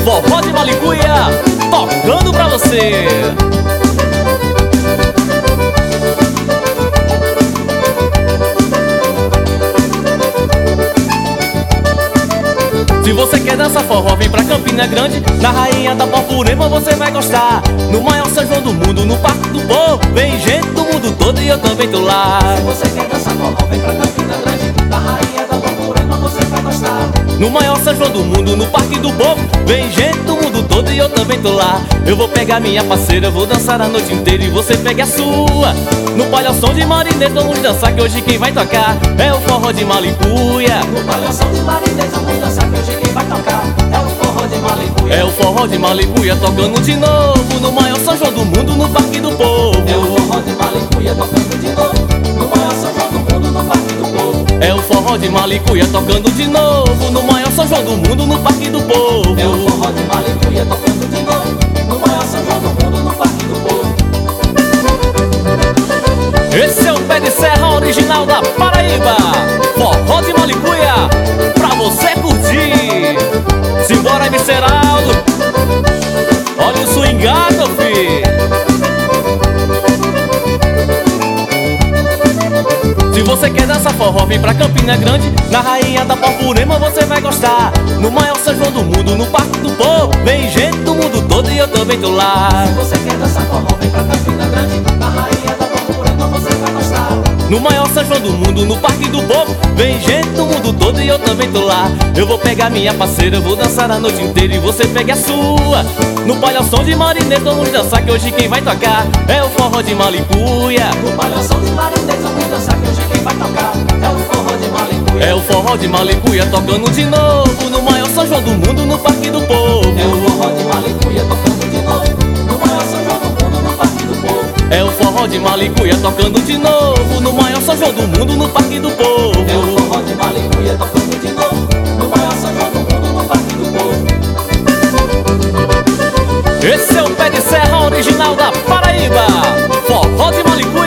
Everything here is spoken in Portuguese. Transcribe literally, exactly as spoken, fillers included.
Forró de Malicuia, tocando pra você. Se você quer dançar forró, vem pra Campina Grande. Na Rainha da Borborema você vai gostar. No maior São João do mundo, no Parque do Povo, vem gente do mundo todo e eu também tô lá. Se você quer dançar forró, vem pra Campina Grande. Na Rainha da Borborema você vai gostar. No maior São João do mundo, no Parque do Povo, vem gente do mundo todo e eu também tô lá. Eu vou pegar minha parceira, vou dançar a noite inteira e você pega a sua. No palhação de Marinês vamos dançar, que hoje quem vai tocar é o forró de Malicuia. No palhação de Marinês vamos dançar, que hoje quem vai tocar é o forró de Malicuia. É o forró de Malicuia tocando de novo, no maior São João do mundo, no Parque do Povo. É o forró de Malicuia tocando de novo, no maior São João do mundo, no Parque do Povo. É o forró de Malicuia tocando de novo, no maior São João do mundo, no Parque do Povo. É o forró de Malicuia tocando de novo, no maior São João do mundo, no Parque do Povo. Esse é o pé de serra original da Paraíba, forró de Malicuia, pra você curtir. Simbora, Misteraldo, olha o swingado, fi. Se você quer dançar forró, vem pra Campina Grande. Na Rainha da Borborema você vai gostar. No maior São João do mundo, no Parque do Povo, vem gente do mundo todo e eu também tô lá. Se você quer dançar forró, vem pra Campina Grande. Na Rainha da Borborema você vai gostar. No maior São João do mundo, no Parque do Povo, vem gente do mundo todo e eu também tô lá. Eu vou pegar minha parceira, vou dançar a noite inteira e você pega a sua. No palhação de Marinês vamos dançar, que hoje quem vai tocar é o forró de Malicuia. No palhação de Marinês vamos dançar, que hoje quem vai tocar é o forró de Malicuia. É o forró de Malicuia tocando de novo, no maior São João do mundo, no Parque do Povo. É o forró de Malicuia tocando de novo, no maior São João do mundo, no Parque do Povo. É o forró de Malicuia tocando de novo, no maior São João do mundo, no Parque do Povo. É o forró de Malicuia tocando de novo, no maior São João do mundo, no Parque do Povo. Esse é o pé de serra original da Paraíba, forró de Malicuia.